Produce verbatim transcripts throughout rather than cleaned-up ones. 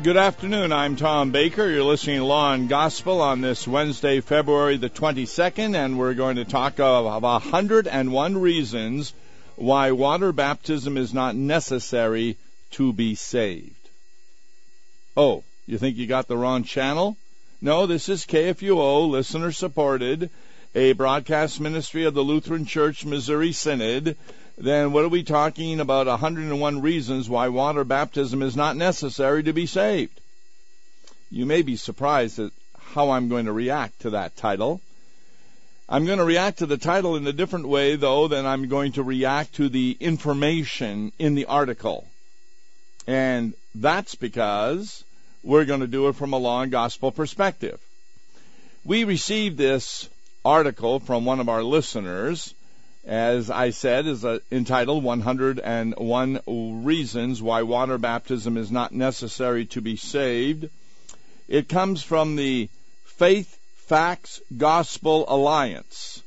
Good afternoon. I'm Tom Baker. You're listening to Law and Gospel on this Wednesday, February the twenty-second, and we're going to talk of one hundred and one reasons why water baptism is not necessary to be saved. Oh, you think you got the wrong channel? No, this is K F U O, listener-supported, a broadcast ministry of the Lutheran Church Missouri Synod. Then what are we talking about? one hundred and one reasons why water baptism is not necessary to be saved. You may be surprised at how I'm going to react to that title. I'm going to react to the title in a different way, though, than I'm going to react to the information in the article. And that's because we're going to do it from a law and gospel perspective. We received this article from one of our listeners, as I said, is uh, entitled one hundred and one Reasons Why Water Baptism is Not Necessary to be Saved. It comes from the Faith Facts Gospel Alliance.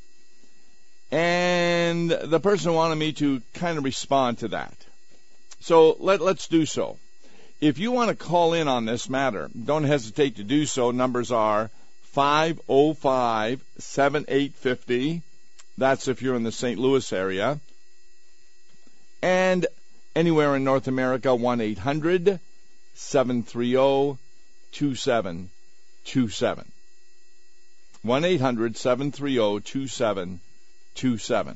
And the person wanted me to kind of respond to that. So let, let's do so. If you want to call in on this matter, don't hesitate to do so. Numbers are five oh five, seven eight five oh. That's if you're in the Saint Louis area. And anywhere in North America, one eight hundred, seven three zero, two seven two seven. one eight hundred, seven three zero, two seven two seven.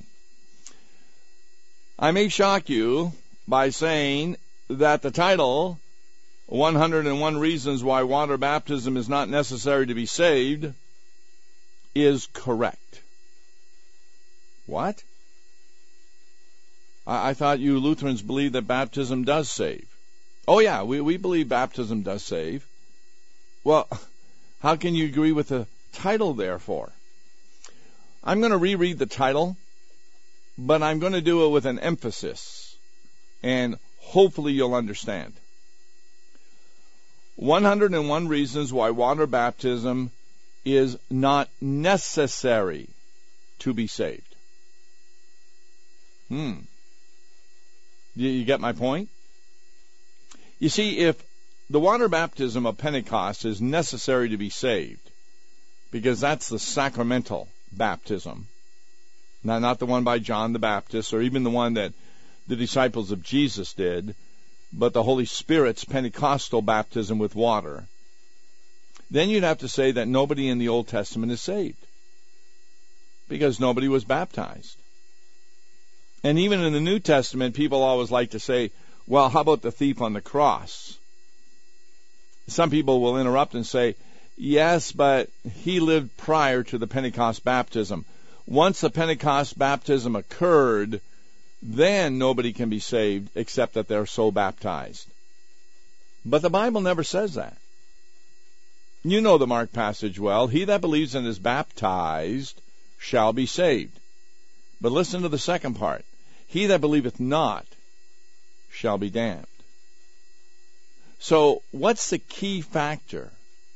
I may shock you by saying that the title, one hundred and one Reasons Why Water Baptism is Not Necessary to be Saved, is correct. What? I, I thought you Lutherans believe that baptism does save. Oh, yeah, we, we believe baptism does save. Well, how can you agree with the title, therefore? I'm going to reread the title, but I'm going to do it with an emphasis, and hopefully you'll understand. one hundred and one Reasons Why Water Baptism is Not Necessary to be Saved. Hmm. You, you get my point? You see, if the water baptism of Pentecost is necessary to be saved, because that's the sacramental baptism, now not the one by John the Baptist or even the one that the disciples of Jesus did, but the Holy Spirit's Pentecostal baptism with water, then you'd have to say that nobody in the Old Testament is saved, because nobody was baptized. And even in the New Testament, people always like to say, well, how about the thief on the cross? Some people will interrupt and say, yes, but he lived prior to the Pentecost baptism. Once the Pentecost baptism occurred, then nobody can be saved except that they're so baptized. But the Bible never says that. You know the Mark passage well. He that believes and is baptized shall be saved. But listen to the second part. He that believeth not shall be damned. So what's the key factor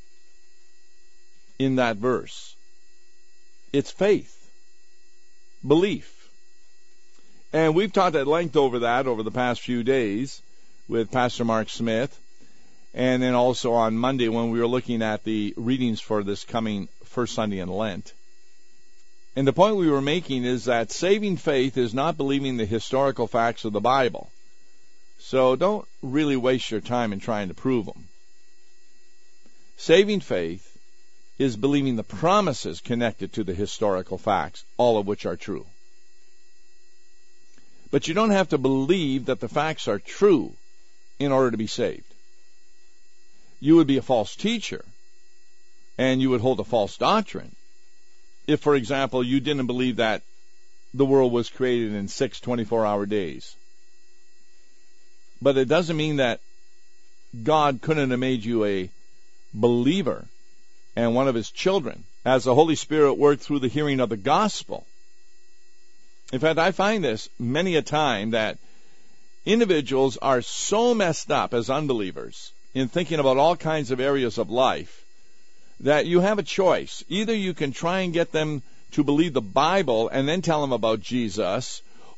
in that verse? It's faith, belief. And we've talked at length over that over the past few days with Pastor Mark Smith, and then also on Monday when we were looking at the readings for this coming first Sunday in Lent. And the point we were making is that saving faith is not believing the historical facts of the Bible. So don't really waste your time in trying to prove them. Saving faith is believing the promises connected to the historical facts, all of which are true. But you don't have to believe that the facts are true in order to be saved. You would be a false teacher, and you would hold a false doctrine if, for example, you didn't believe that the world was created in six twenty-four hour days. But it doesn't mean that God couldn't have made you a believer and one of his children as the Holy Spirit worked through the hearing of the gospel. In fact, I find this many a time that individuals are so messed up as unbelievers in thinking about all kinds of areas of life that you have a choice. Either you can try and get them to believe the Bible and then tell them about Jesus,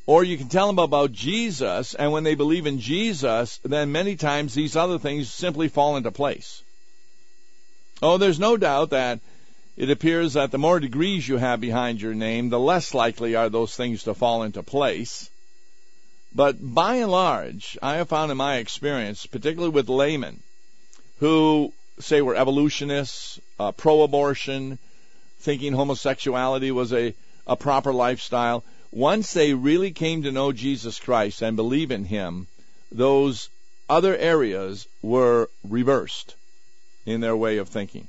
Or you can tell them about Jesus, and when they believe in Jesus, then many times these other things simply fall into place. Oh, there's no doubt that it appears that the more degrees you have behind your name, the less likely are those things to fall into place. But by and large, I have found in my experience, particularly with laymen, who say we're evolutionists, uh, pro-abortion, thinking homosexuality was a, a proper lifestyle, once they really came to know Jesus Christ and believe in Him, those other areas were reversed in their way of thinking.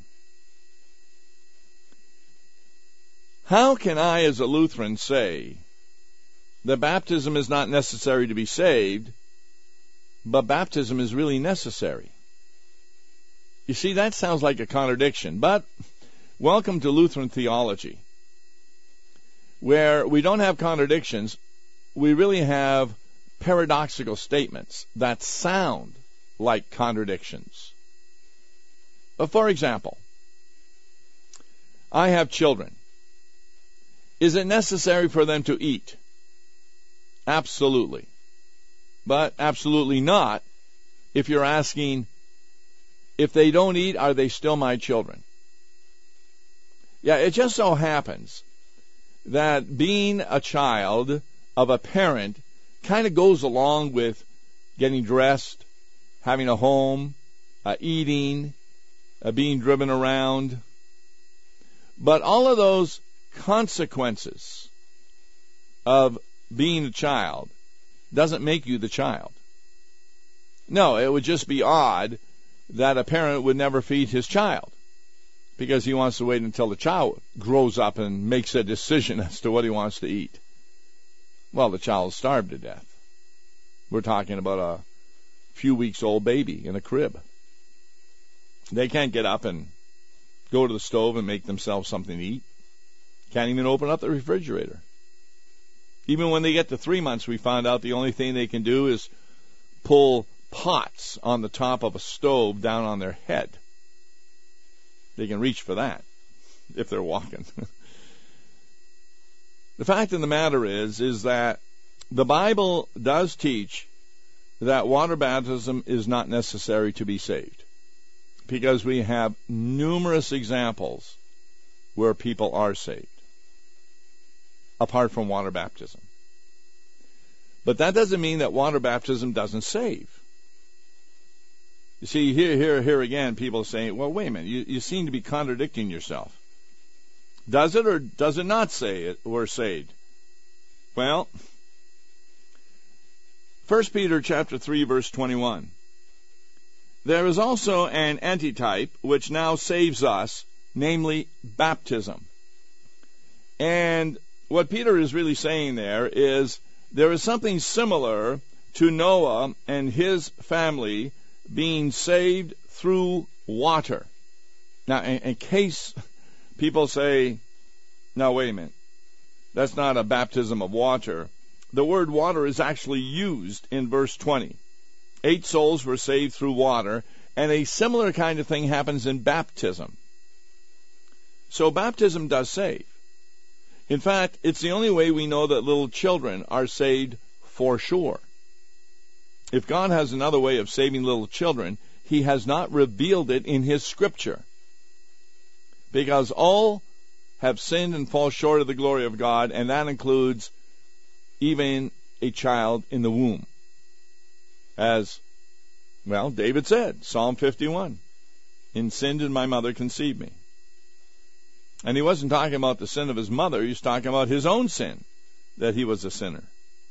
How can I, as a Lutheran, say that baptism is not necessary to be saved, but baptism is really necessary? You see, that sounds like a contradiction, but welcome to Lutheran theology, where we don't have contradictions, we really have paradoxical statements that sound like contradictions. But for example, I have children. Is it necessary for them to eat? Absolutely. But absolutely not if you're asking, if they don't eat, are they still my children? Yeah, it just so happens that being a child of a parent kind of goes along with getting dressed, having a home, uh, eating, uh, being driven around. But all of those consequences of being a child doesn't make you the child. No, it would just be odd that a parent would never feed his child because he wants to wait until the child grows up and makes a decision as to what he wants to eat. Well, the child is starved to death. We're talking about a few weeks old baby in a crib. They can't get up and go to the stove and make themselves something to eat. Can't even open up the refrigerator. Even when they get to three months, we found out the only thing they can do is pull pots on the top of a stove down on their head. They can reach for that if they're walking. The fact of the matter is, is that the Bible does teach that water baptism is not necessary to be saved, because we have numerous examples where people are saved apart from water baptism. But that doesn't mean that water baptism doesn't save. You see, here, here, here again, people are saying, well, wait a minute, you, you seem to be contradicting yourself. Does it or does it not say it, we're saved? Well, First Peter chapter three, verse twenty-one. There is also an antitype which now saves us, namely baptism. And what Peter is really saying there is there is something similar to Noah and his family being saved through water. Now, in, in case people say, no, wait a minute, that's not a baptism of water. The word water is actually used in verse twenty. Eight souls were saved through water, and a similar kind of thing happens in baptism. So baptism does save. In fact, it's the only way we know that little children are saved for sure. If God has another way of saving little children, He has not revealed it in His Scripture. Because all have sinned and fall short of the glory of God, and that includes even a child in the womb. As, well, David said, Psalm fifty-one, in sin did my mother conceive me. And he wasn't talking about the sin of his mother, he was talking about his own sin, that he was a sinner.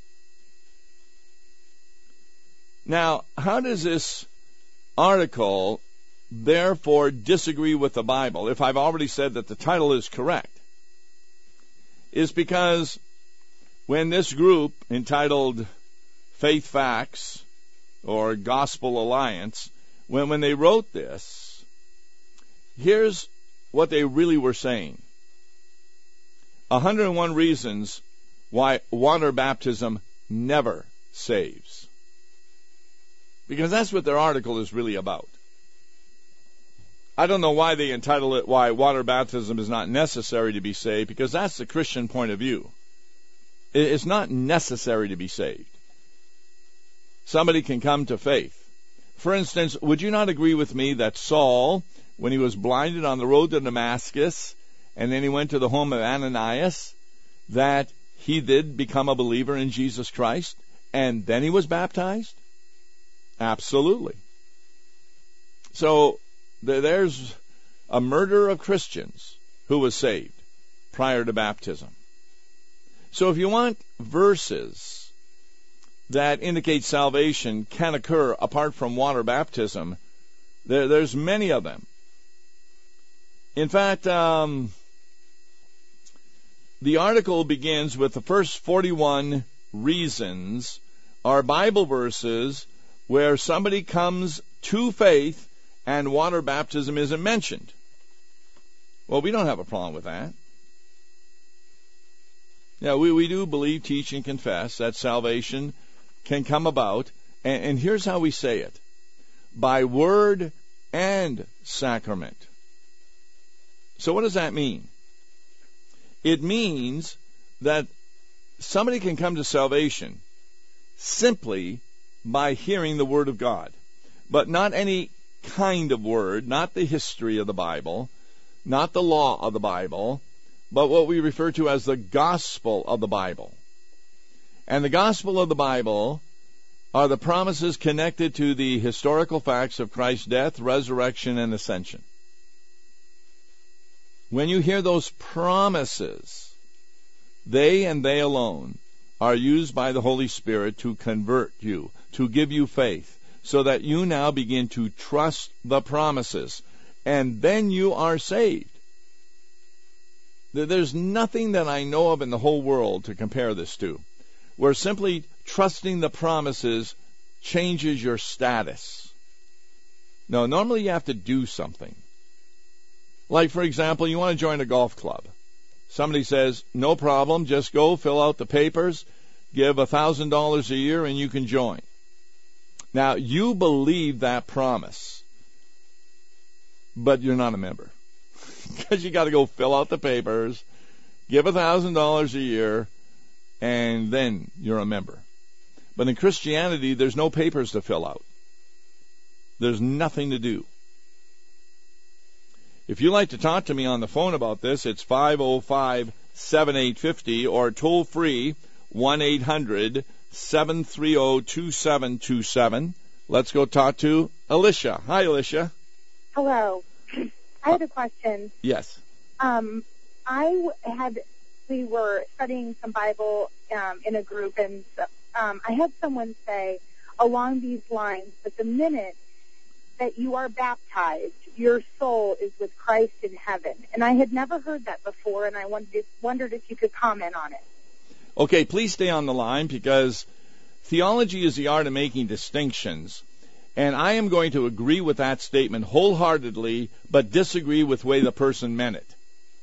Now, how does this article therefore disagree with the Bible, if I've already said that the title is correct? Is because when this group entitled Faith Facts or Gospel Alliance, when, when they wrote this, here's what they really were saying. one hundred one reasons why water baptism never saves. Because that's what their article is really about. I don't know why they entitle it Why Water Baptism is Not Necessary to Be Saved, because that's the Christian point of view. It's not necessary to be saved. Somebody can come to faith. For instance, would you not agree with me that Saul, when he was blinded on the road to Damascus, and then he went to the home of Ananias, that he did become a believer in Jesus Christ, and then he was baptized? Absolutely. So there's a murder of Christians who was saved prior to baptism. So if you want verses that indicate salvation can occur apart from water baptism, there, there's many of them. In fact, um, the article begins with the first forty-one reasons are Bible verses where somebody comes to faith and water baptism isn't mentioned. Well, we don't have a problem with that. Yeah, we, we do believe, teach, and confess that salvation can come about, and, and here's how we say it: by word and sacrament. So what does that mean? It means that somebody can come to salvation simply by hearing the Word of God, but not any kind of word, not the history of the Bible, not the law of the Bible, but what we refer to as the gospel of the Bible. And the gospel of the Bible are the promises connected to the historical facts of Christ's death, resurrection, and ascension. When you hear those promises, they and they alone are used by the Holy Spirit to convert you, to give you faith, so that you now begin to trust the promises, and then you are saved. There's nothing that I know of in the whole world to compare this to, where simply trusting the promises changes your status. No, normally you have to do something. Like, for example, you want to join a golf club. Somebody says, no problem, just go, fill out the papers, give one thousand dollars a year, and you can join. Now, you believe that promise, but you're not a member. Because you got to go fill out the papers, give one thousand dollars a year, and then you're a member. But in Christianity, there's no papers to fill out. There's nothing to do. If you'd like to talk to me on the phone about this, it's five oh five, seven eight five oh or toll free one eight hundred, seven three zero, two seven two seven. Let's go talk to Alicia. Hi, Alicia. Hello. I had a question. Yes. Um, I had, we were studying some Bible um, in a group, and um, I had someone say along these lines that the minute that you are baptized, your soul is with Christ in heaven. And I had never heard that before, and I wondered, wondered if you could comment on it. Okay, please stay on the line, because theology is the art of making distinctions. And I am going to agree with that statement wholeheartedly, but disagree with the way the person meant it.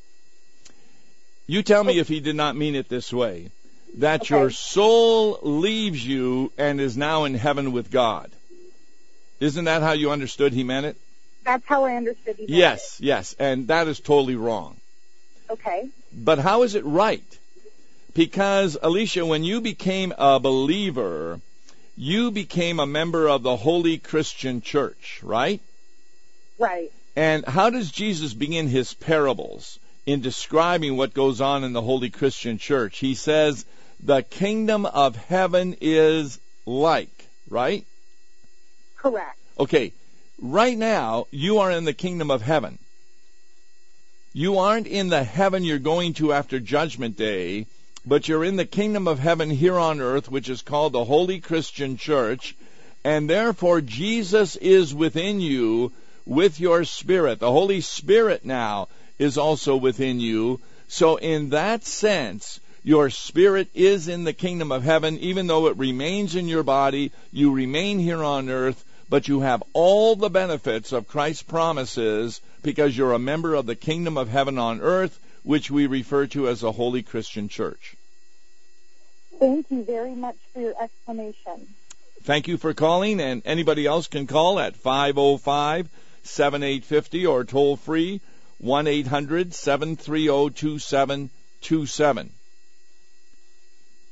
You tell me if he did not mean it this way, that okay. Your soul leaves you and is now in heaven with God. Isn't that how you understood he meant it? That's how I understood he meant yes, it. Yes, yes, and that is totally wrong. Okay. But how is it right? Because, Alicia, when you became a believer, you became a member of the Holy Christian Church, right? Right. And how does Jesus begin his parables in describing what goes on in the Holy Christian Church? He says, the kingdom of heaven is like, right? Correct. Okay, right now, you are in the kingdom of heaven. You aren't in the heaven you're going to after Judgment Day, but you're in the kingdom of heaven here on earth, which is called the Holy Christian Church, and therefore Jesus is within you with your spirit. The Holy Spirit now is also within you. So in that sense, your spirit is in the kingdom of heaven, even though it remains in your body. You remain here on earth, but you have all the benefits of Christ's promises because you're a member of the kingdom of heaven on earth, which we refer to as the Holy Christian Church. Thank you very much for your explanation. Thank you for calling, and anybody else can call at five oh five, seven eight five oh or toll free one eight hundred, seven three zero, two seven two seven.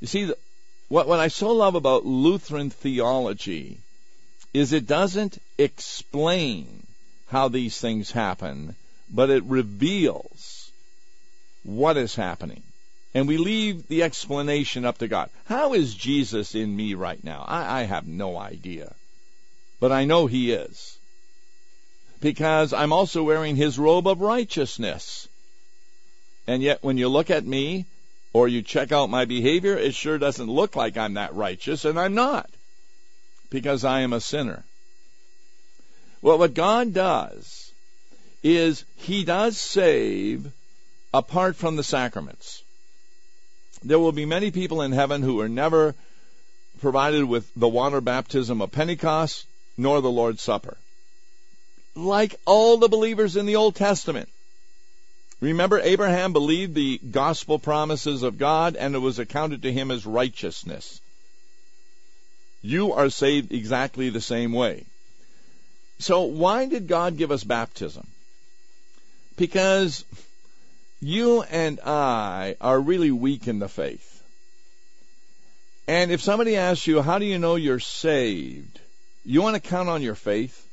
You see, what, what I so love about Lutheran theology is it doesn't explain how these things happen, but it reveals what is happening. And we leave the explanation up to God. How is Jesus in me right now? I, I have no idea. But I know He is. Because I'm also wearing His robe of righteousness. And yet when you look at me, or you check out my behavior, it sure doesn't look like I'm that righteous, and I'm not. Because I am a sinner. Well, what God does is He does save apart from the sacraments. There will be many people in heaven who are never provided with the water baptism of Pentecost, nor the Lord's Supper. Like all the believers in the Old Testament. Remember, Abraham believed the gospel promises of God, and it was accounted to him as righteousness. You are saved exactly the same way. So why did God give us baptism? Because you and I are really weak in the faith. And if somebody asks you, how do you know you're saved? You want to count on your faith?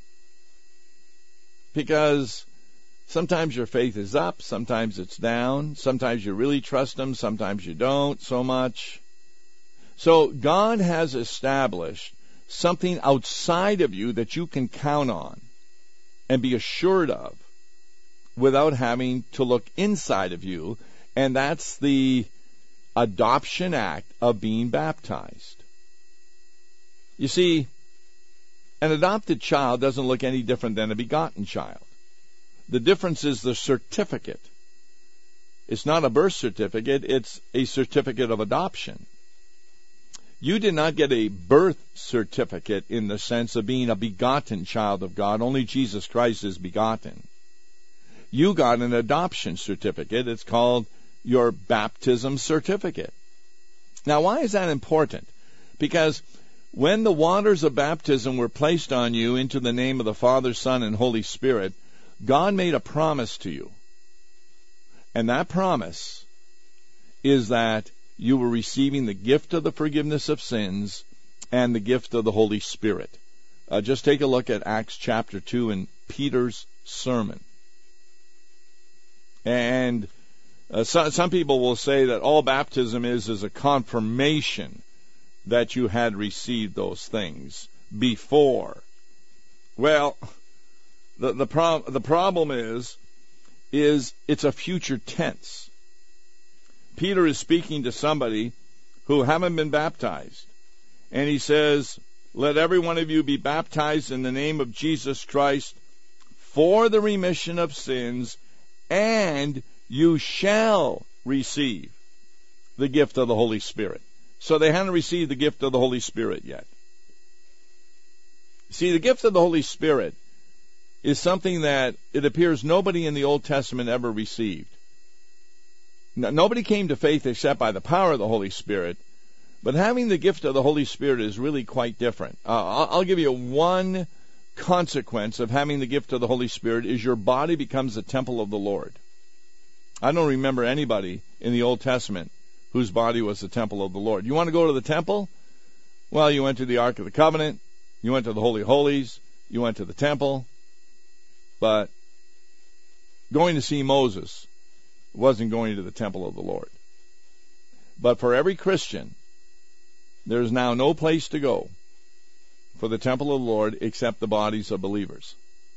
Because sometimes your faith is up, sometimes it's down, sometimes you really trust Him, sometimes you don't so much. So God has established something outside of you that you can count on and be assured of without having to look inside of you, and that's the adoption act of being baptized. You see, an adopted child doesn't look any different than a begotten child. The difference is the certificate. It's not a birth certificate, it's a certificate of adoption. You did not get a birth certificate in the sense of being a begotten child of God. Only Jesus Christ is begotten. You got an adoption certificate. It's called your baptism certificate. Now, why is that important? Because when the waters of baptism were placed on you into the name of the Father, Son, and Holy Spirit, God made a promise to you. And that promise is that you were receiving the gift of the forgiveness of sins and the gift of the Holy Spirit. Uh, just take a look at Acts chapter two in Peter's sermon. And uh, so, some people will say that all baptism is is a confirmation that you had received those things before. Well, the the, prob- the problem is, is it's a future tense. Peter is speaking to somebody who haven't been baptized. And he says, let every one of you be baptized in the name of Jesus Christ for the remission of sins, and you shall receive the gift of the Holy Spirit. So they hadn't received the gift of the Holy Spirit yet. See, the gift of the Holy Spirit is something that it appears nobody in the Old Testament ever received. Nobody came to faith except by the power of the Holy Spirit, but having the gift of the Holy Spirit is really quite different. Uh, I'll give you one consequence of having the gift of the Holy Spirit is your body becomes the temple of the Lord. I don't remember anybody in the Old Testament whose body was the temple of the Lord. You want to go to the temple? Well, you went to the Ark of the Covenant, you went to the Holy of Holies, you went to the temple, but going to see Moses wasn't going to the temple of the Lord. But for every Christian, there's now no place to go for the temple of the Lord except the bodies of believers.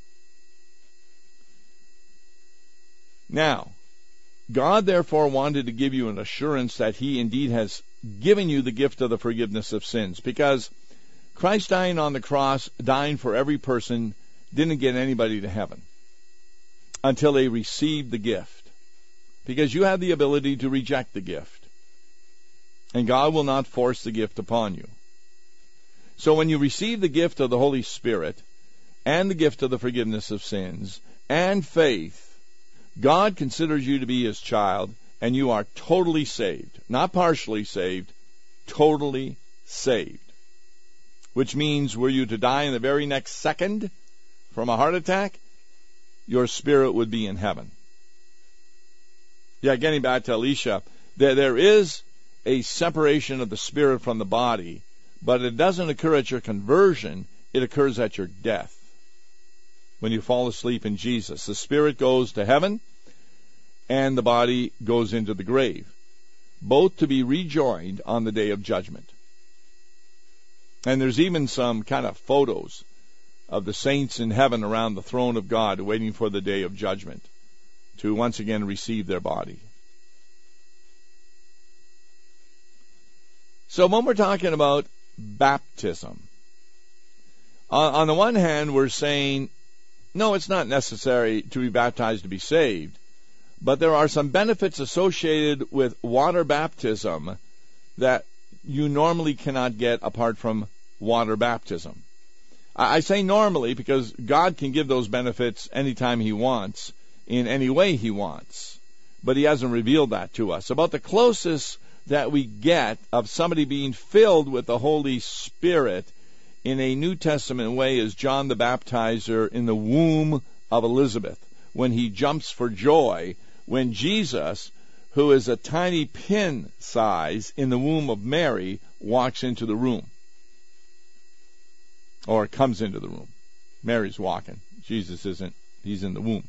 Now, God therefore wanted to give you an assurance that He indeed has given you the gift of the forgiveness of sins, because Christ dying on the cross, dying for every person, didn't get anybody to heaven until they received the gift. Because you have the ability to reject the gift. And God will not force the gift upon you. So when you receive the gift of the Holy Spirit and the gift of the forgiveness of sins and faith, God considers you to be His child, and you are totally saved. Not partially saved, totally saved. Which means were you to die in the very next second from a heart attack, your spirit would be in heaven. Yeah, getting back to Elisha, there, there is a separation of the spirit from the body, but it doesn't occur at your conversion. It occurs at your death. When you fall asleep in Jesus, the spirit goes to heaven and the body goes into the grave, both to be rejoined on the day of judgment. And there's even some kind of photos of the saints in heaven around the throne of God waiting for the day of judgment to once again receive their body. So when we're talking about baptism, on, on the one hand, we're saying, no, it's not necessary to be baptized to be saved, but there are some benefits associated with water baptism that you normally cannot get apart from water baptism. I say normally because God can give those benefits anytime He wants, in any way He wants. But He hasn't revealed that to us. About the closest that we get of somebody being filled with the Holy Spirit in a New Testament way is John the Baptizer in the womb of Elizabeth, when he jumps for joy, when Jesus, who is a tiny pin size in the womb of Mary, walks into the room. Or comes into the room. Mary's walking. Jesus isn't. He's in the womb.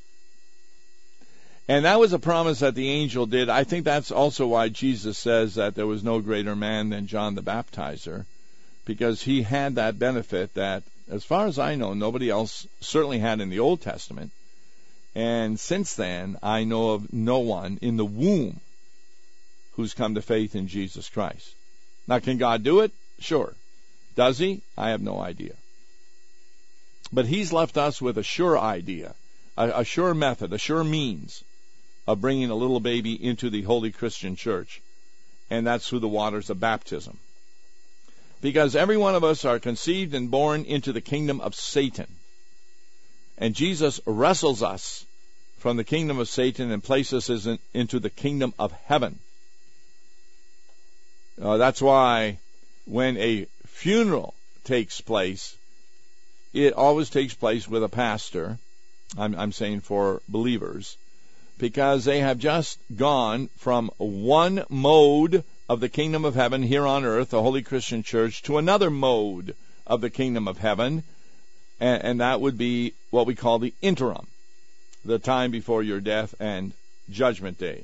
And that was a promise that the angel did. I think that's also why Jesus says that there was no greater man than John the Baptizer, because he had that benefit that, as far as I know, nobody else certainly had in the Old Testament. And since then, I know of no one in the womb who's come to faith in Jesus Christ. Now, can God do it? Sure. Does He? I have no idea. But He's left us with a sure idea, a, a sure method, a sure means of bringing a little baby into the Holy Christian Church, and that's through the waters of baptism. Because every one of us are conceived and born into the kingdom of Satan. And Jesus wrestles us from the kingdom of Satan and places us in, into the kingdom of heaven. Uh, that's why when a funeral takes place, it always takes place with a pastor. I'm, I'm saying for believers, because they have just gone from one mode of the kingdom of heaven here on earth, the Holy Christian Church, to another mode of the kingdom of heaven, and, and that would be what we call the interim, the time before your death and judgment day.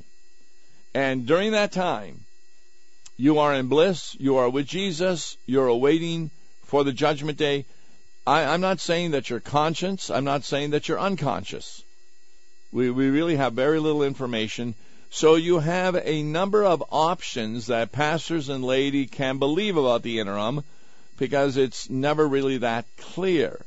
And during that time, you are in bliss, you are with Jesus, you're awaiting for the judgment day. I, I'm not saying that you're conscious, I'm not saying that you're unconscious. We, we really have very little information. So you have a number of options that pastors and laity can believe about the interim, because it's never really that clear.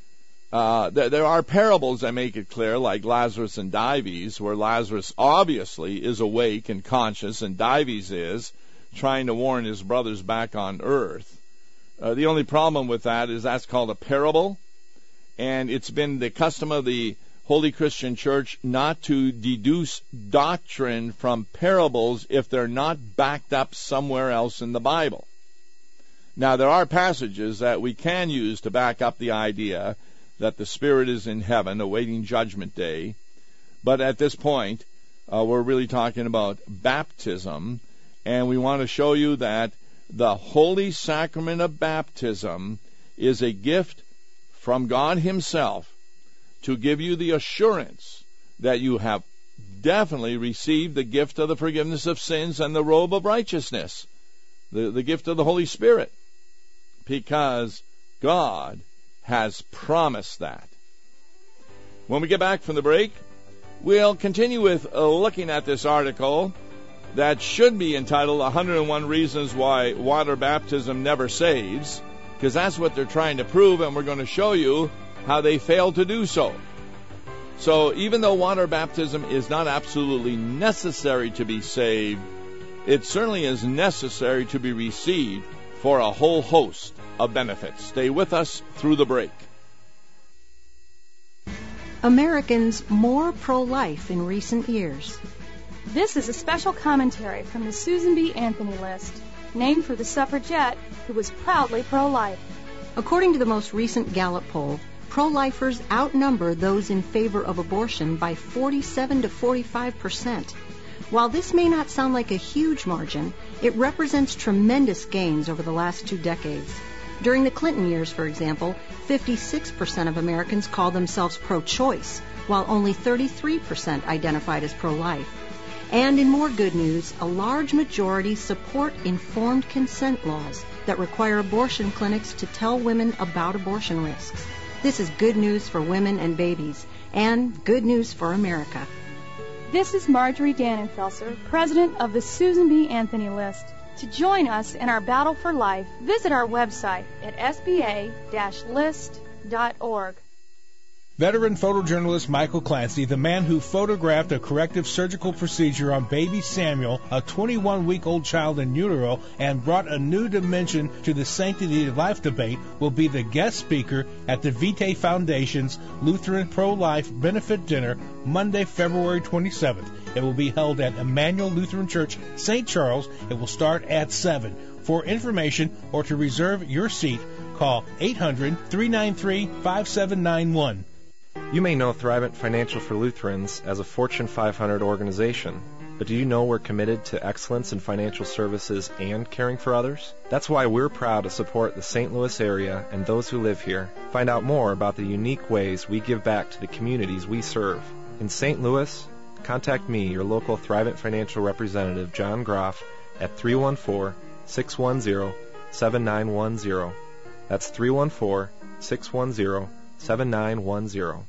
Uh, there, there are parables that make it clear, like Lazarus and Dives, where Lazarus obviously is awake and conscious, and Dives is trying to warn his brothers back on earth. Uh, the only problem with that is that's called a parable, and it's been the custom of the Holy Christian Church not to deduce doctrine from parables if they're not backed up somewhere else in the Bible. Now, there are passages that we can use to back up the idea that the Spirit is in heaven awaiting judgment day, but at this point, uh, we're really talking about baptism, and we want to show you that the holy sacrament of baptism is a gift from God Himself to give you the assurance that you have definitely received the gift of the forgiveness of sins and the robe of righteousness, the, the gift of the Holy Spirit, because God has promised that. When we get back from the break, we'll continue with uh, looking at this article that should be entitled one hundred one Reasons Why Water Baptism Never Saves, because that's what they're trying to prove, and we're going to show you how they failed to do so. So even though water baptism is not absolutely necessary to be saved, it certainly is necessary to be received for a whole host of benefits. Stay with us through the break. Americans more pro-life in recent years. This is a special commentary from the Susan B. Anthony list, named for the suffragette who was proudly pro-life. According to the most recent Gallup poll, pro-lifers outnumber those in favor of abortion by forty-seven to forty-five percent. While this may not sound like a huge margin, it represents tremendous gains over the last two decades. During the Clinton years, for example, fifty-six percent of Americans called themselves pro-choice, while only thirty-three percent identified as pro-life. And in more good news, a large majority support informed consent laws that require abortion clinics to tell women about abortion risks. This is good news for women and babies, and good news for America. This is Marjorie Dannenfelser, president of the Susan B. Anthony List. To join us in our battle for life, visit our website at s b a dash list dot org. Veteran photojournalist Michael Clancy, the man who photographed a corrective surgical procedure on baby Samuel, a twenty-one-week-old child in utero, and brought a new dimension to the sanctity of life debate, will be the guest speaker at the Vitae Foundation's Lutheran Pro-Life Benefit Dinner Monday, February twenty-seventh. It will be held at Emmanuel Lutheran Church, Saint Charles. It will start at seven. For information or to reserve your seat, call eight hundred, three nine three, five seven nine one. You may know Thrivent Financial for Lutherans as a Fortune five hundred organization, but do you know we're committed to excellence in financial services and caring for others? That's why we're proud to support the Saint Louis area and those who live here. Find out more about the unique ways we give back to the communities we serve. In Saint Louis, contact me, your local Thrivent Financial representative, John Groff, at three one four, six one zero, seven nine one zero. That's three one four, six one zero, seven nine one zero.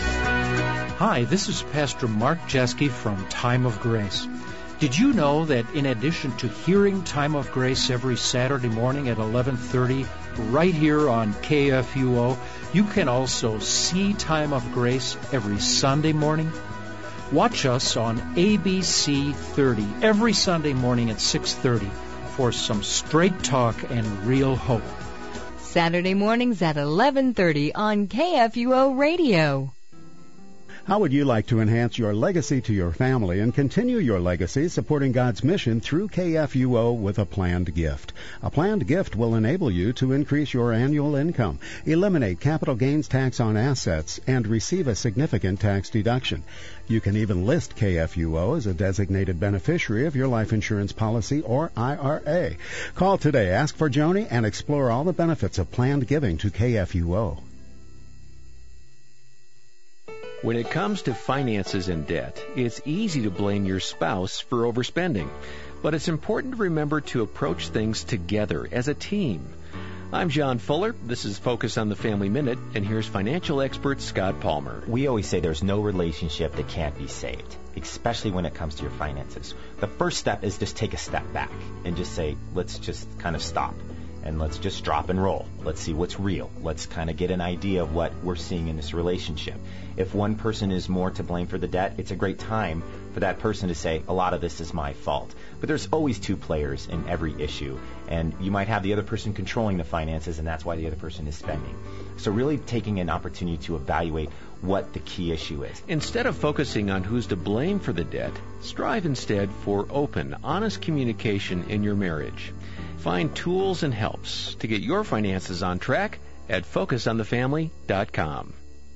Hi, this is Pastor Mark Jeske from Time of Grace. Did you know that in addition to hearing Time of Grace every Saturday morning at eleven thirty right here on K F U O, you can also see Time of Grace every Sunday morning? Watch us on A B C thirty every Sunday morning at six thirty for some straight talk and real hope. Saturday mornings at eleven thirty on K F U O Radio. How would you like to enhance your legacy to your family and continue your legacy supporting God's mission through K F U O with a planned gift? A planned gift will enable you to increase your annual income, eliminate capital gains tax on assets, and receive a significant tax deduction. You can even list K F U O as a designated beneficiary of your life insurance policy or I R A. Call today, ask for Joni, and explore all the benefits of planned giving to K F U O. When it comes to finances and debt, it's easy to blame your spouse for overspending. But it's important to remember to approach things together as a team. I'm John Fuller. This is Focus on the Family Minute, and here's financial expert Scott Palmer. We always say there's no relationship that can't be saved, especially when it comes to your finances. The first step is just take a step back and just say, let's just kind of stop. And let's just drop and roll. Let's see what's real. Let's kind of get an idea of what we're seeing in this relationship. If one person is more to blame for the debt, it's a great time for that person to say, a lot of this is my fault. But there's always two players in every issue. And you might have the other person controlling the finances, and that's why the other person is spending. So really taking an opportunity to evaluate what the key issue is. Instead of focusing on who's to blame for the debt, strive instead for open, honest communication in your marriage. Find tools and helps to get your finances on track at focus on the family dot com.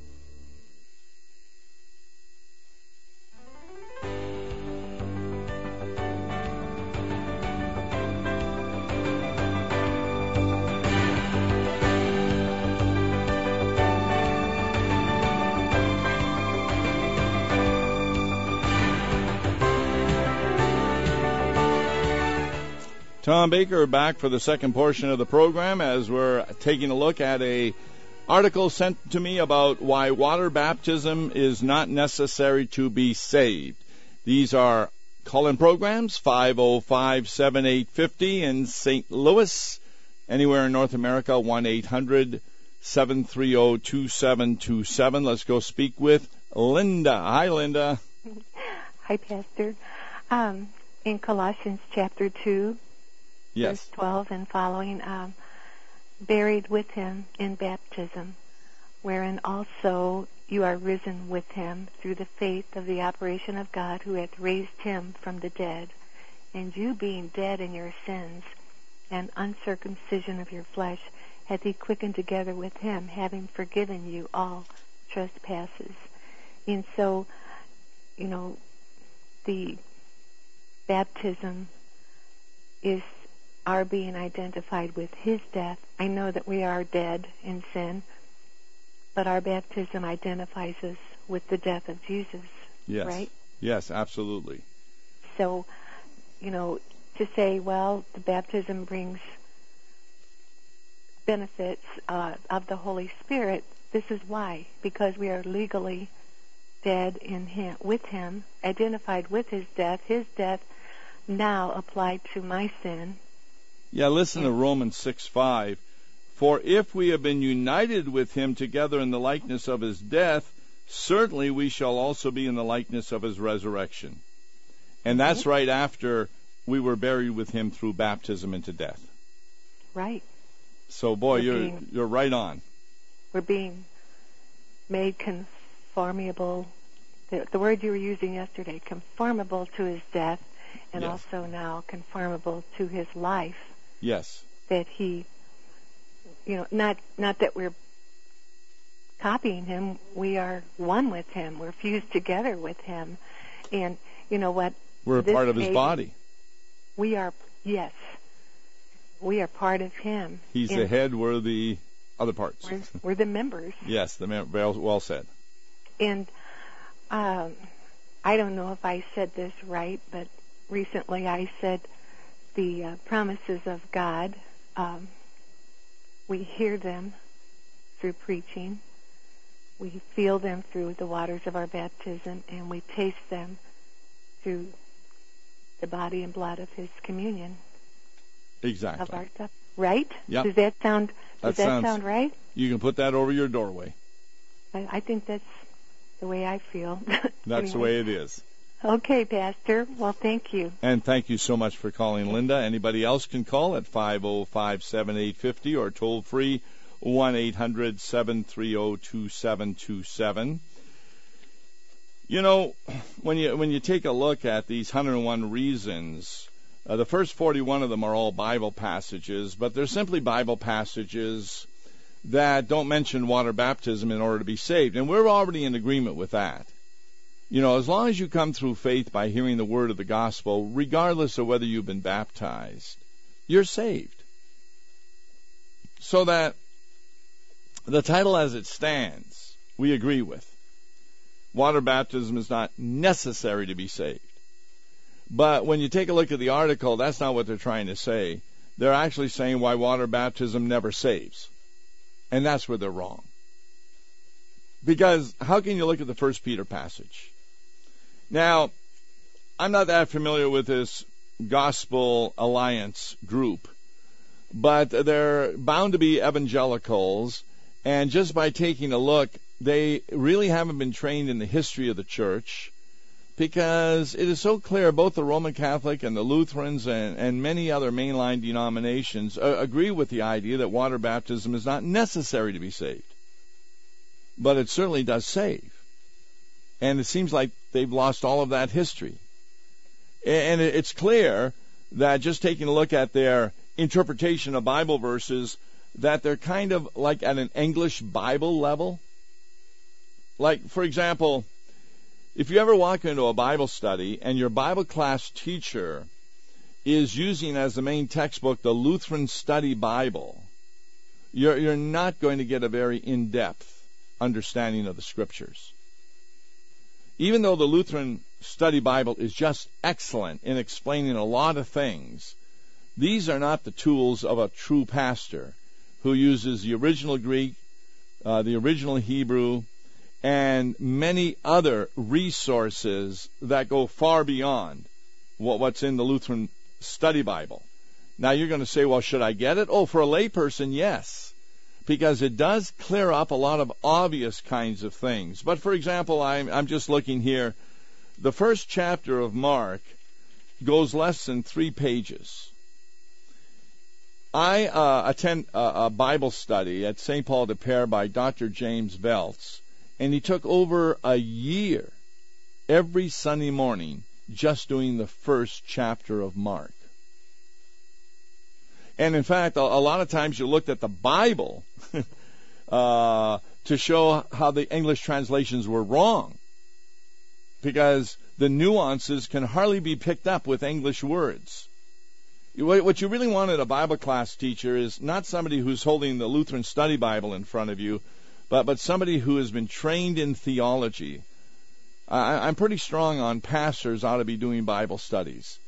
Tom Baker back for the second portion of the program as we're taking a look at a article sent to me about why water baptism is not necessary to be saved. These are call-in programs, five oh five, seven eight five oh in Saint Louis. Anywhere in North America, one eight hundred, seven three oh, two seven two seven. Let's go speak with Linda. Hi, Linda. Hi, Pastor. Um, in Colossians chapter two, yes. verse twelve and following, um, buried with him in baptism, wherein also you are risen with him through the faith of the operation of God who hath raised him from the dead, and you being dead in your sins and uncircumcision of your flesh hath he quickened together with him, having forgiven you all trespasses. And so, you know, the baptism is our being identified with his death. I know that we are dead in sin, but our baptism identifies us with the death of Jesus, yes. right? Yes, absolutely. So, you know, to say, well, the baptism brings benefits uh, of the Holy Spirit, this is why. Because we are legally dead in him, with him, identified with his death. His death now applied to my sin. Yeah, listen to Romans six five. For if we have been united with him together in the likeness of his death, certainly we shall also be in the likeness of his resurrection. And that's mm-hmm. right after we were buried with him through baptism into death. Right. So, boy, we're you're being, you're right on. We're being made conformable. The, the word you were using yesterday, conformable to his death, and yes. also now conformable to his life. Yes. That he, you know, not not that we're copying him, we are one with him. We're fused together with him. And you know what? We're a part of his body. We are, yes. We are part of him. He's and the head, we're the other parts. We're, we're the members. Yes, the mem- well, well said. And um, I don't know if I said this right, but recently I said the uh, promises of God, um, we hear them through preaching, we feel them through the waters of our baptism, and we taste them through the body and blood of his communion. Exactly. Of our stuff. Right? Yep. Does that sound does that, that sounds, sound right? You can put that over your doorway. I, I think that's the way I feel. That's anyway. the way it is. Okay, Pastor. Well, thank you. And thank you so much for calling, Linda. Anybody else can call at five oh five, seven eight five oh or toll free one eight hundred, seven three zero, two seven two seven. You know, when you when you take a look at these one hundred one reasons, uh, the first forty-one of them are all Bible passages, but they're simply Bible passages that don't mention water baptism in order to be saved. And we're already in agreement with that. You know, as long as you come through faith by hearing the word of the gospel, regardless of whether you've been baptized, you're saved. So that the title as it stands, we agree with. Water baptism is not necessary to be saved. But when you take a look at the article, that's not what they're trying to say. They're actually saying why water baptism never saves. And that's where they're wrong. Because how can you look at the First Peter passage? Now, I'm not that familiar with this Gospel Alliance group, but they're bound to be evangelicals, and just by taking a look, they really haven't been trained in the history of the church, because it is so clear both the Roman Catholic and the Lutherans and, and many other mainline denominations uh, agree with the idea that water baptism is not necessary to be saved. But it certainly does save. And it seems like they've lost all of that history. And it's clear that just taking a look at their interpretation of Bible verses, that they're kind of like at an English Bible level. Like, for example, if you ever walk into a Bible study and your Bible class teacher is using as the main textbook the Lutheran Study Bible, you're, you're not going to get a very in-depth understanding of the Scriptures. Even though the Lutheran Study Bible is just excellent in explaining a lot of things, these are not the tools of a true pastor who uses the original Greek, uh, the original Hebrew, and many other resources that go far beyond what, what's in the Lutheran Study Bible. Now you're going to say, well, should I get it? Oh, for a layperson, yes. Because it does clear up a lot of obvious kinds of things. But, for example, I'm, I'm just looking here. The first chapter of Mark goes less than three pages. I uh, attend a, a Bible study at Saint Paul de Pere by Doctor James Veltz, and he took over a year every Sunday morning just doing the first chapter of Mark. And in fact, a, a lot of times you looked at the Bible uh, to show how the English translations were wrong. because the nuances can hardly be picked up with English words. What you really want in a Bible class teacher is not somebody who's holding the Lutheran Study Bible in front of you, but, but somebody who has been trained in theology. I, I'm pretty strong on pastors ought to be doing Bible studies.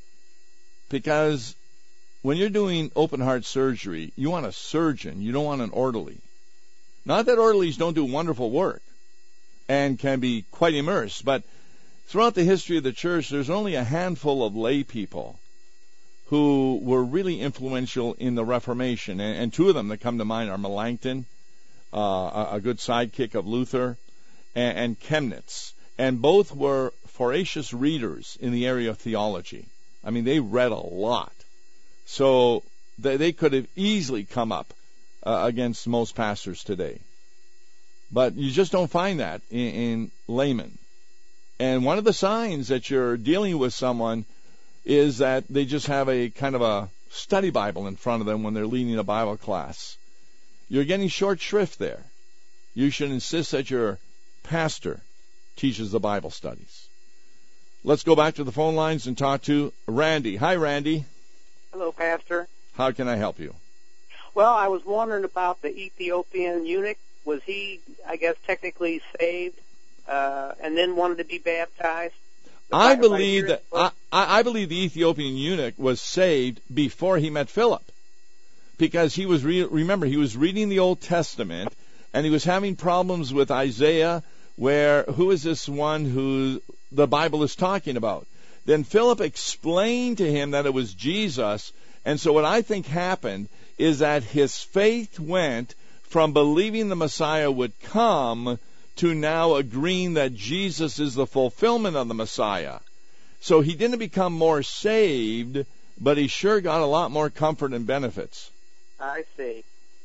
Because when you're doing open heart surgery, you want a surgeon. You don't want an orderly. Not that orderlies don't do wonderful work and can be quite immersed, but throughout the history of the church, there's only a handful of lay people who were really influential in the Reformation. And, and two of them that come to mind are Melanchthon, uh, a, a good sidekick of Luther, and, and Chemnitz. And both were voracious readers in the area of theology. I mean, they read a lot. So they, they could have easily come up uh, against most pastors today. But you just don't find that in, in laymen. And one of the signs that you're dealing with someone is that they just have a kind of a study Bible in front of them when they're leading a Bible class. You're getting short shrift there. You should insist that your pastor teaches the Bible studies. Let's go back to the phone lines and talk to Randy. Hi, Randy. Hello, Pastor. How can I help you? Well, I was wondering about the Ethiopian eunuch. Was he, I guess, technically saved uh, and then wanted to be baptized? I believe that I, I believe the Ethiopian eunuch was saved before he met Philip, because he was re- remember he was reading the Old Testament and he was having problems with Isaiah, where who is this one who the Bible is talking about? Then Philip explained to him that it was Jesus, and so what I think happened is that his faith went from believing the Messiah would come to now agreeing that Jesus is the fulfillment of the Messiah. So he didn't become more saved, but he sure got a lot more comfort and benefits. I see.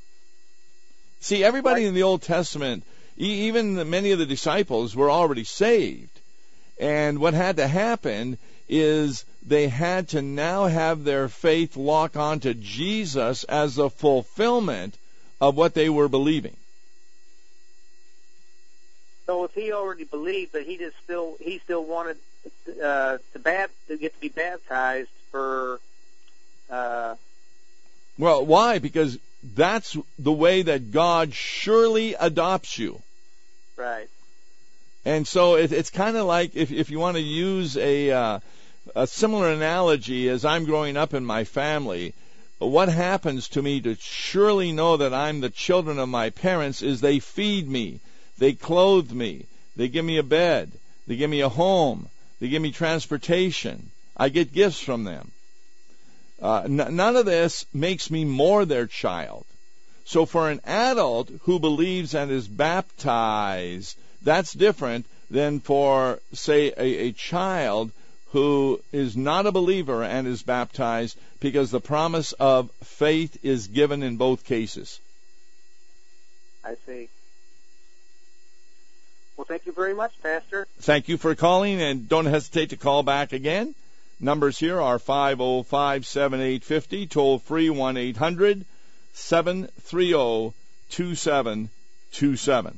See, everybody in the Old Testament, even many of the disciples, were already saved. And what had to happen is they had to now have their faith lock onto Jesus as the fulfillment of what they were believing. So if he already believed, but he just still he still wanted uh, to bat to get to be baptized for. Uh... Well, why? Because that's the way that God surely adopts you. Right. And so it, it's kind of like if if you want to use a uh, a similar analogy as I'm growing up in my family. What happens to me to surely know that I'm the children of my parents is they feed me. They clothe me. They give me a bed. They give me a home. They give me transportation. I get gifts from them. Uh, n- none of this makes me more their child. So for an adult who believes and is baptized, that's different than for, say, a, a child who is not a believer and is baptized, because the promise of faith is given in both cases. I see. Well, thank you very much, Pastor. Thank you for calling, and don't hesitate to call back again. Numbers here are five oh five, seven eight five oh, toll free one eight hundred, seven three zero, two seven two seven.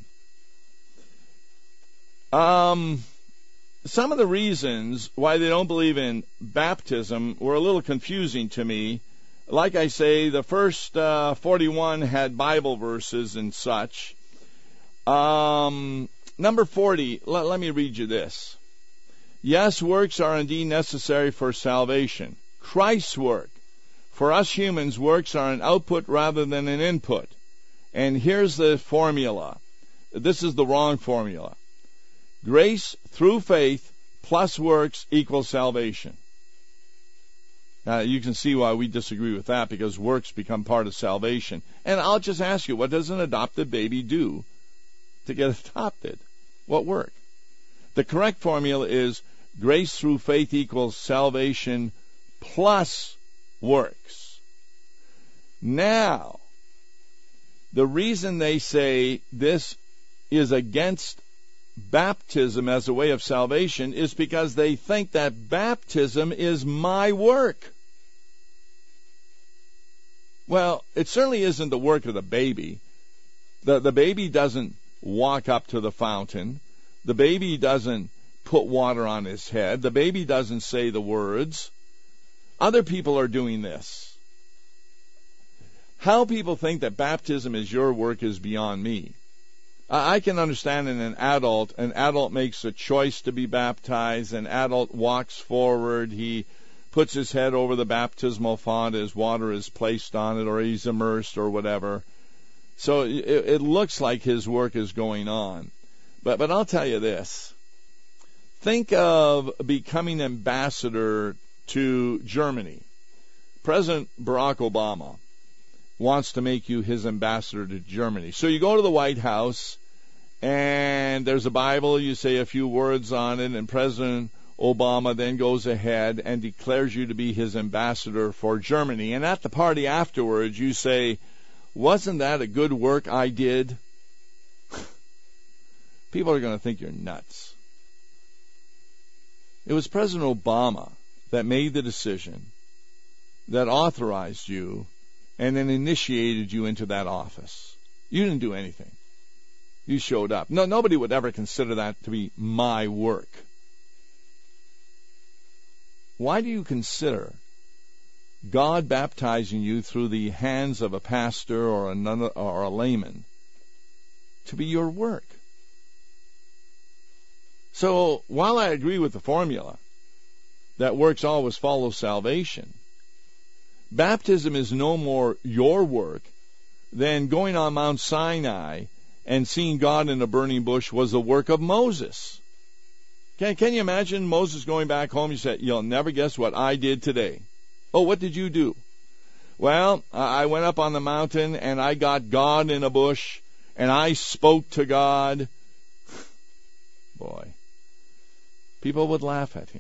Um, some of the reasons why they don't believe in baptism were a little confusing to me. Like I say, the first uh, forty-one had Bible verses and such. Um... Number forty, let, let me read you this. Yes, works are indeed necessary for salvation. Christ's work. For us humans, works are an output rather than an input. And here's the formula. This is the wrong formula. Grace through faith plus works equals salvation. Now, you can see why we disagree with that, because works become part of salvation. And I'll just ask you, what does an adopted baby do to get adopted? What work? The correct formula is grace through faith equals salvation plus works. Now, the reason they say this is against baptism as a way of salvation is because they think that baptism is my work. Well, it certainly isn't the work of the baby. The, the baby doesn't walk up to the fountain. The baby doesn't put water on his head. The baby doesn't say the words. Other people are doing this. How people think that baptism is your work is beyond me. I can understand in an adult, an adult makes a choice to be baptized, an adult walks forward, he puts his head over the baptismal font as water is placed on it, or he's immersed or whatever. So it, it looks like his work is going on. But, but I'll tell you this. Think of becoming ambassador to Germany. President Barack Obama wants to make you his ambassador to Germany. So you go to the White House, and there's a Bible, you say a few words on it, and President Obama then goes ahead and declares you to be his ambassador for Germany. And at the party afterwards, you say, wasn't that a good work I did? People are going to think you're nuts. It was President Obama that made the decision, that authorized you, and then initiated you into that office. You didn't do anything. You showed up. No, nobody would ever consider that to be my work. Why do you consider God baptizing you through the hands of a pastor or another or a layman to be your work? So while I agree with the formula that works always follow salvation, baptism is no more your work than going on Mount Sinai and seeing God in a burning bush was the work of Moses. Can, can you imagine Moses going back home? He said, you'll never guess what I did today. Oh, what did you do? Well, I went up on the mountain and I got God in a bush and I spoke to God. Boy, people would laugh at him.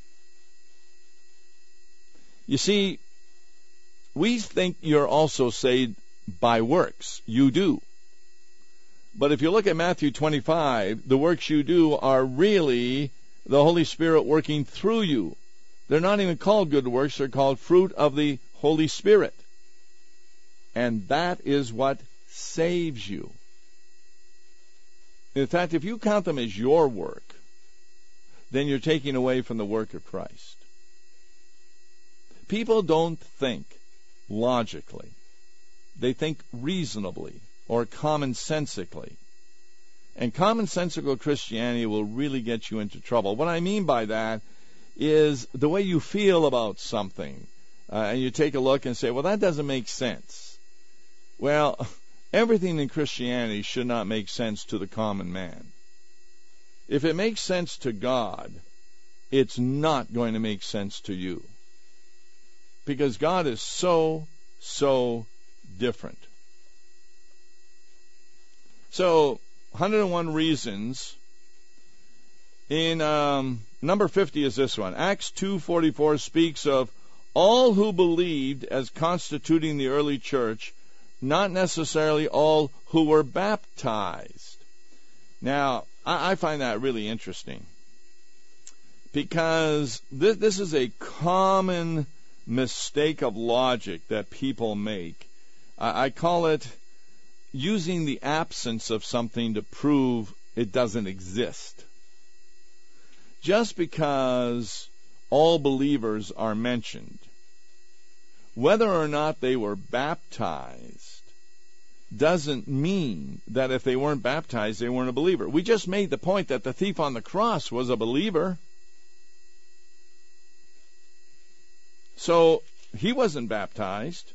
You see, we think you're also saved by works. You do. But if you look at Matthew twenty-five, the works you do are really the Holy Spirit working through you. They're not even called good works. They're called fruit of the Holy Spirit. And that is what saves you. In fact, if you count them as your work, then you're taking away from the work of Christ. People don't think logically. They think reasonably or commonsensically. And commonsensical Christianity will really get you into trouble. What I mean by that is the way you feel about something. Uh, and you take a look and say, well, that doesn't make sense. Well, everything in Christianity should not make sense to the common man. If it makes sense to God, it's not going to make sense to you. Because God is so, so different. So, one hundred one reasons. In um, number fifty is this one. Acts two forty-four speaks of all who believed as constituting the early church, not necessarily all who were baptized. Now, I, I find that really interesting. Because this, this is a common mistake of logic that people make. I, I call it using the absence of something to prove it doesn't exist. Just because all believers are mentioned, whether or not they were baptized, doesn't mean that if they weren't baptized, they weren't a believer. We just made the point that the thief on the cross was a believer. So he wasn't baptized.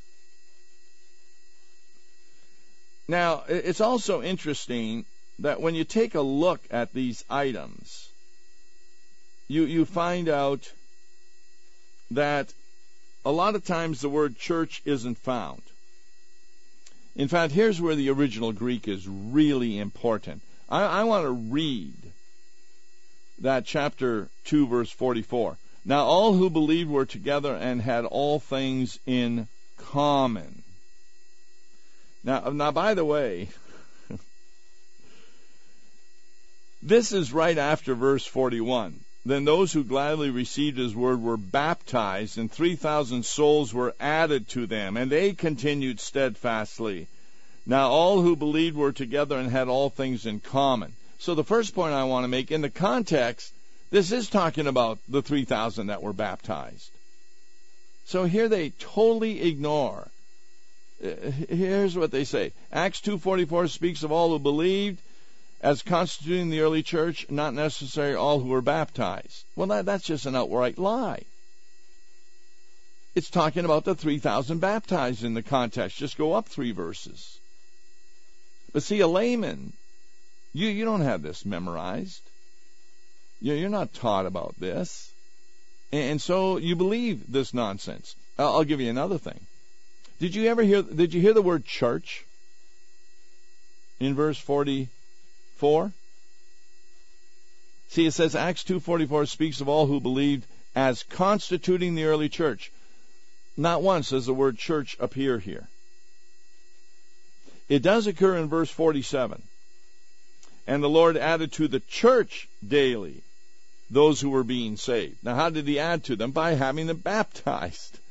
Now, it's also interesting that when you take a look at these items, you, you find out that a lot of times the word church isn't found. In fact, here's where the original Greek is really important. I, I want to read that chapter two, verse forty-four. Now all who believed were together and had all things in common. Now, now by the way, this is right after verse forty-one. Then those who gladly received his word were baptized, and three thousand souls were added to them, and they continued steadfastly. Now all who believed were together and had all things in common. So the first point I want to make, in the context, This is talking about the three thousand that were baptized. So here they totally ignore. Here's what they say. Acts two forty-four speaks of all who believed as constituting the early church, not necessarily all who were baptized. Well, that, that's just an outright lie. It's talking about the three thousand baptized in the context. Just go up three verses. But see, a layman, you, you don't have this memorized. You, you're not taught about this. And, and so you believe this nonsense. I'll, I'll give you another thing. Did you ever hear, did you hear the word church in verse forty-four? See, it says Acts two forty-four speaks of all who believed as constituting the early church. Not once does the word church appear here. It does occur in verse forty-seven. And the Lord added to the church daily those who were being saved. Now, how did he add to them? By having them baptized.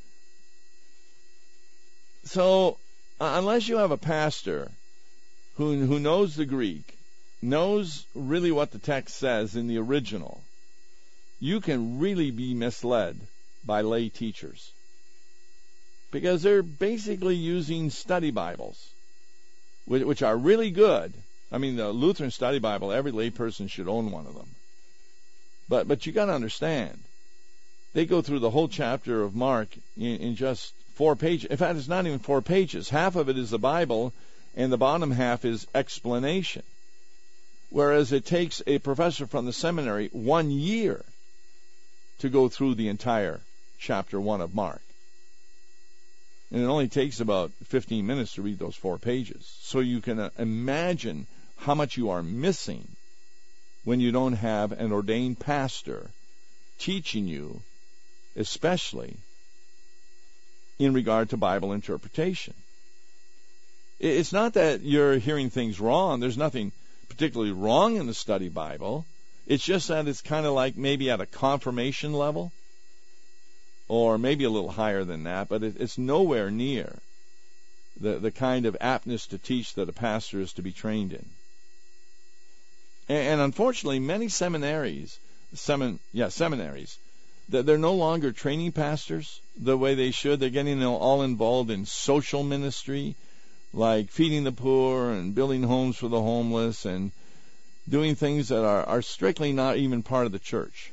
So, uh, unless you have a pastor who who knows the Greek, knows really what the text says in the original, you can really be misled by lay teachers. Because they're basically using study Bibles, which, which are really good. I mean, the Lutheran Study Bible, every lay person should own one of them. But but you got to understand, they go through the whole chapter of Mark in, in just four pages. In fact, it's not even four pages. Half of it is the Bible, and the bottom half is explanation. Whereas it takes a professor from the seminary one year to go through the entire chapter one of Mark. And it only takes about fifteen minutes to read those four pages. So you can uh, imagine how much you are missing when you don't have an ordained pastor teaching you, especially in regard to Bible interpretation. It's not that you're hearing things wrong. There's nothing particularly wrong in the study Bible. It's just that it's kind of like maybe at a confirmation level, or maybe a little higher than that, but it, it's nowhere near the, the kind of aptness to teach that a pastor is to be trained in. And, and unfortunately, many seminaries, semin, yeah, seminaries, they're no longer training pastors the way they should. They're getting all involved in social ministry, like feeding the poor and building homes for the homeless and doing things that are, are strictly not even part of the church.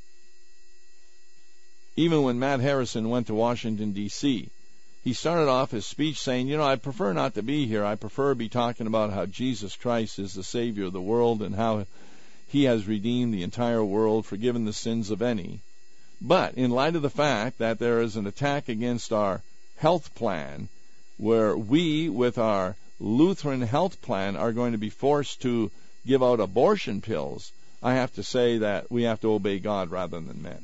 Even when Matt Harrison went to Washington, D C, he started off his speech saying, you know, I prefer not to be here. I prefer to be talking about how Jesus Christ is the Savior of the world and how he has redeemed the entire world, forgiven the sins of any. But in light of the fact that there is an attack against our health plan, where we, with our Lutheran health plan, are going to be forced to give out abortion pills, I have to say that we have to obey God rather than men.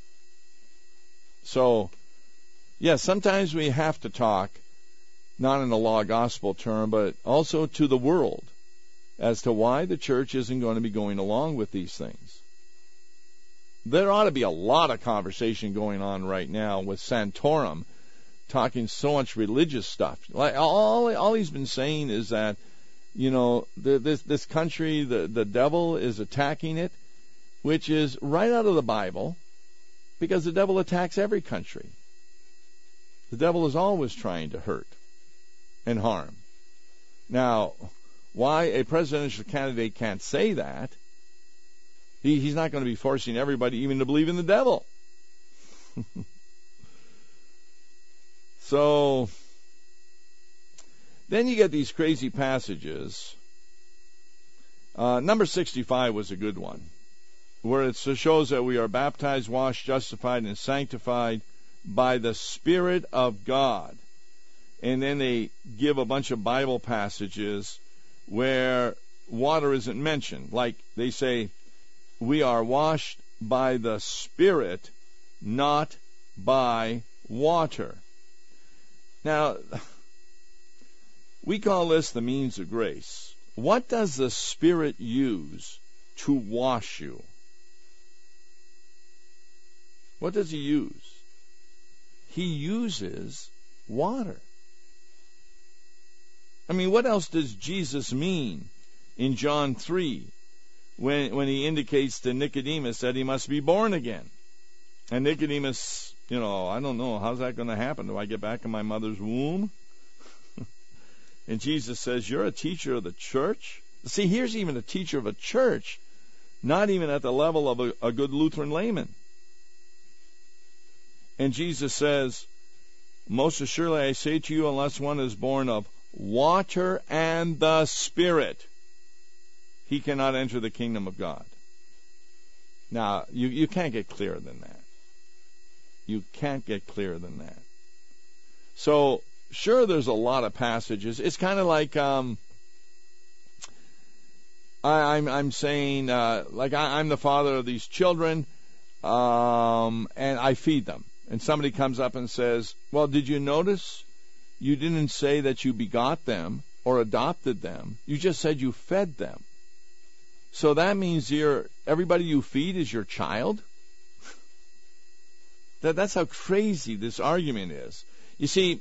So, yes, sometimes we have to talk, not in a law gospel term, but also to the world as to why the church isn't going to be going along with these things. There ought to be a lot of conversation going on right now with Santorum talking so much religious stuff. Like all, all he's been saying is that, you know, the, this this country, the, the devil is attacking it, which is right out of the Bible, because the devil attacks every country. The devil is always trying to hurt and harm. Now, why a presidential candidate can't say that, he, he's not going to be forcing everybody even to believe in the devil. So, then you get these crazy passages. Uh, number sixty-five was a good one, where it shows that we are baptized, washed, justified, and sanctified by the Spirit of God. And then they give a bunch of Bible passages where water isn't mentioned. Like they say, we are washed by the Spirit, not by water. Now, we call this the means of grace. What does the Spirit use to wash you? What does he use? He uses water. I mean, what else does Jesus mean in John three when when he indicates to Nicodemus that he must be born again. And Nicodemus, you know, I don't know, how's that going to happen? Do I get back in my mother's womb? And Jesus says, you're a teacher of the church? See, here's even a teacher of a church, not even at the level of a, a good Lutheran layman. And Jesus says, most assuredly I say to you, unless one is born of water and the Spirit, he cannot enter the kingdom of God. Now, you, you can't get clearer than that. You can't get clearer than that. So, sure, there's a lot of passages. It's kind of like um, I, I'm, I'm saying, uh, like I, I'm the father of these children, um, and I feed them. And somebody comes up and says, well, did you notice you didn't say that you begot them or adopted them? You just said you fed them. So that means you're, everybody you feed is your child? that, that's how crazy this argument is. You see,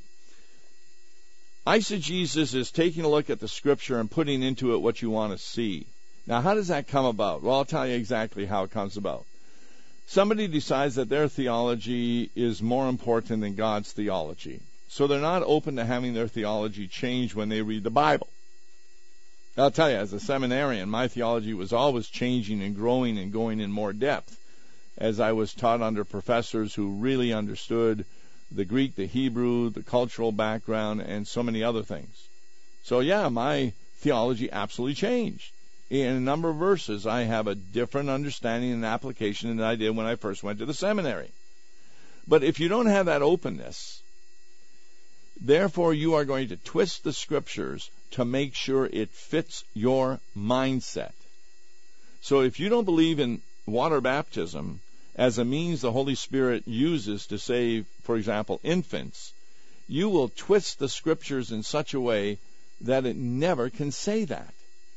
eisegesis is taking a look at the Scripture and putting into it what you want to see. Now, how does that come about? Well, I'll tell you exactly how it comes about. Somebody decides that their theology is more important than God's theology. So they're not open to having their theology changed when they read the Bible. I'll tell you, as a seminarian, my theology was always changing and growing and going in more depth as I was taught under professors who really understood the Greek, the Hebrew, the cultural background, and so many other things. So, yeah, my theology absolutely changed. In a number of verses, I have a different understanding and application than I did when I first went to the seminary. But if you don't have that openness, therefore you are going to twist the Scriptures to make sure it fits your mindset. So if you don't believe in water baptism as a means the Holy Spirit uses to save, for example, infants, you will twist the Scriptures in such a way that it never can say that.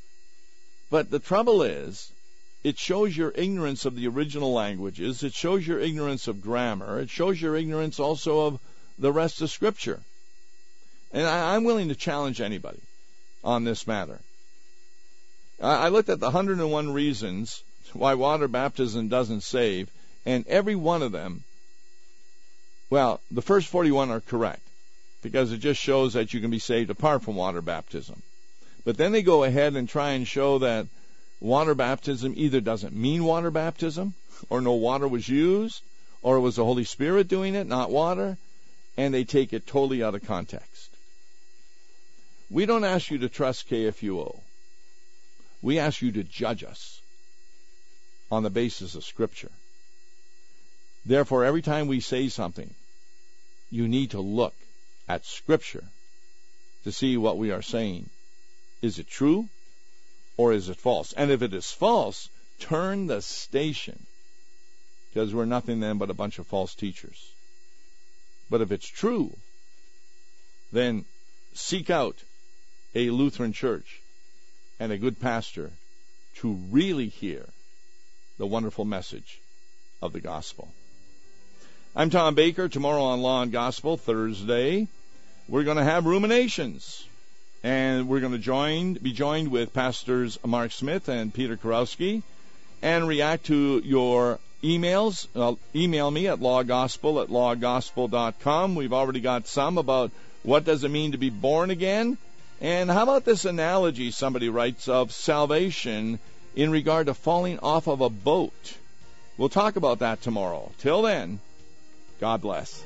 But the trouble is, it shows your ignorance of the original languages, it shows your ignorance of grammar, it shows your ignorance also of the rest of Scripture. And I, I'm willing to challenge anybody on this matter. I, I looked at the one hundred and one reasons why water baptism doesn't save, and every one of them, well, the first forty-one are correct, because it just shows that you can be saved apart from water baptism. But then they go ahead and try and show that water baptism either doesn't mean water baptism, or no water was used, or it was the Holy Spirit doing it, not water, and they take it totally out of context. We don't ask you to trust K F U O. We ask you to judge us on the basis of Scripture. Therefore, every time we say something, you need to look at Scripture to see what we are saying. Is it true or is it false? And if it is false, turn the station, because we're nothing then but a bunch of false teachers. But if it's true, then seek out a Lutheran church and a good pastor to really hear the wonderful message of the gospel. I'm Tom Baker. Tomorrow on Law and Gospel, Thursday, we're going to have ruminations. And we're going to join, be joined with Pastors Mark Smith and Peter Kurowski and react to your emails. Uh, email me at lawgospel at lawgospel dot com. We've already got some about what does it mean to be born again. And how about this analogy somebody writes of salvation in regard to falling off of a boat? We'll talk about that tomorrow. Till then, God bless.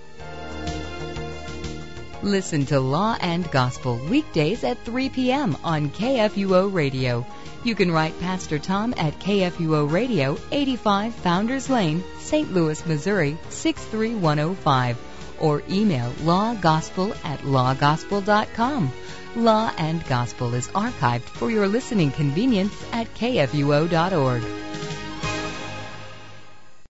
Listen to Law and Gospel weekdays at three p.m. on K F U O Radio. You can write Pastor Tom at K F U O Radio, eighty-five Founders Lane, Saint Louis, Missouri, six three one oh five, or email lawgospel at lawgospel dot com. Law and Gospel is archived for your listening convenience at K F U O dot org.